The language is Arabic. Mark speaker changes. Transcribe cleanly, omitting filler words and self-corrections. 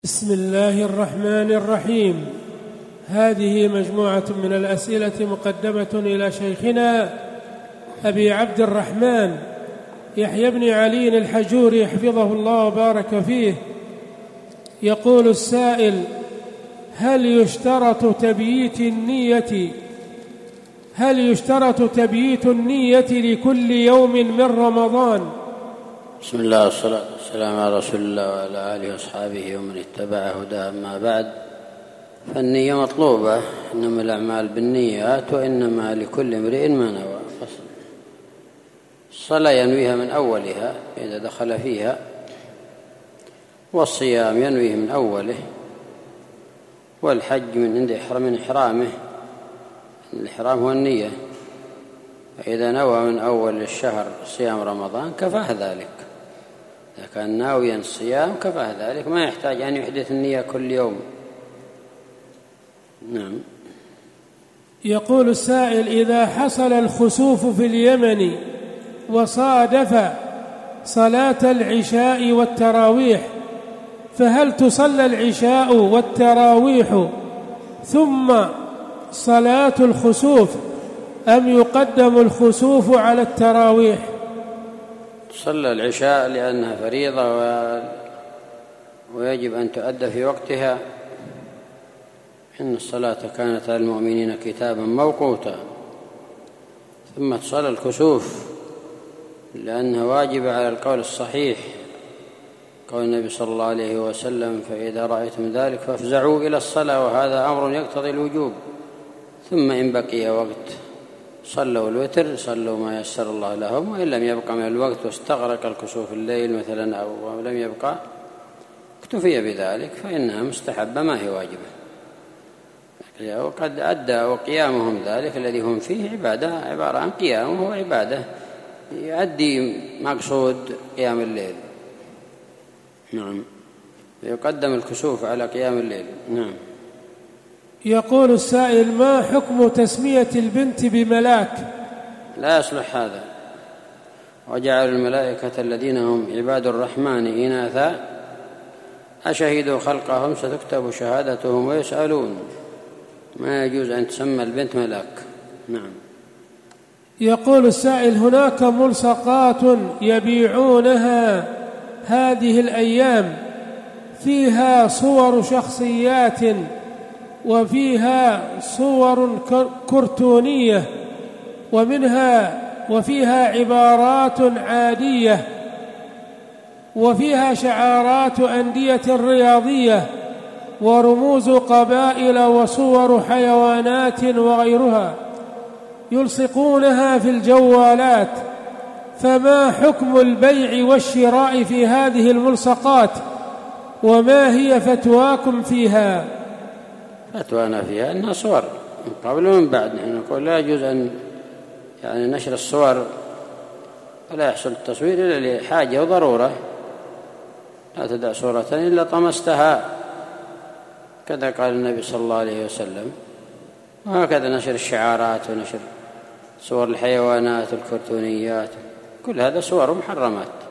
Speaker 1: بسم الله الرحمن الرحيم. هذه مجموعة من الأسئلة مقدمة إلى شيخنا أبي عبد الرحمن يحيى بن علي الحجوري حفظه الله وبارك فيه. يقول السائل: هل يشترط تبييت النية لكل يوم من رمضان؟
Speaker 2: بسم الله والصلاة والسلام على رسول الله وعلى آله وأصحابه ومن اتبع هداه. أما بعد، فالنية مطلوبة، إنما الأعمال بالنيات وإنما لكل امرئ ما نوى. الصلاة ينويها من أولها إذا دخل فيها، والصيام ينويه من أوله، والحج من إحرامه. الإحرام هو النية، فإذا نوى من أول الشهر صيام رمضان كفاه ذلك. إذا كان ناويا الصيام كفاه ذلك، ما يحتاج أن يحدث النية كل يوم. نعم.
Speaker 1: يقول السائل: إذا حصل الخسوف في اليمن وصادف صلاة العشاء والتراويح، فهل تصلى العشاء والتراويح ثم صلاة الخسوف أم يقدم الخسوف على التراويح؟
Speaker 2: تصلى العشاء لأنها فريضة ويجب أن تؤدى في وقتها. إن الصلاة كانت على المؤمنين كتابا موقوتا. ثم تصلى الكسوف لأنها واجبة على القول الصحيح، قول النبي صلى الله عليه وسلم: فإذا رأيتم ذلك فافزعوا إلى الصلاة، وهذا أمر يقتضي الوجوب. ثم إن بقي وقت صلوا الوتر، صلوا ما يسر الله لهم، وإن لم يبقى من الوقت واستغرق الكسوف الليل مثلا أو لم يبقى اكتفي بذلك، فإنها مستحبة ما هي واجبة. وقد أدى وقيامهم ذلك الذي هم فيه عبادة، عبارة عن قيام، وهو عبادة يؤدي مقصود قيام الليل. نعم، يقدم الكسوف على قيام الليل. نعم.
Speaker 1: يقول السائل: ما حكم تسمية البنت بملاك؟
Speaker 2: لا يصلح هذا. وجعل الملائكة الذين هم عباد الرحمن إناثا أشهدوا خلقهم ستكتب شهادتهم ويسألون. ما يجوز أن تسمى البنت ملاك. نعم.
Speaker 1: يقول السائل: هناك ملصقات يبيعونها هذه الأيام فيها صور شخصيات وفيها صور كرتونية وفيها عبارات عادية وفيها شعارات أندية رياضية ورموز قبائل وصور حيوانات وغيرها، يلصقونها في الجوالات، فما حكم البيع والشراء في هذه الملصقات، وما هي فتواكم فيها؟
Speaker 2: فتوانا فيها أنها صور من قبل ومن بعد. نحن نقول لا يجوز أن نشر الصور، ولا يحصل التصوير إلا لحاجة وضرورة. لا تدع صورة إلا طمستها، كذا قال النبي صلى الله عليه وسلم. وهكذا نشر الشعارات ونشر صور الحيوانات والكرتونيات، كل هذا صور محرمات.